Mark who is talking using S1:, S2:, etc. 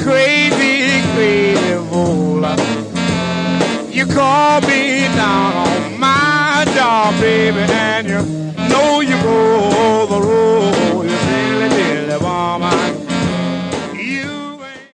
S1: crazy, crazy fool. You call me down on my job, baby, and you know you go the road.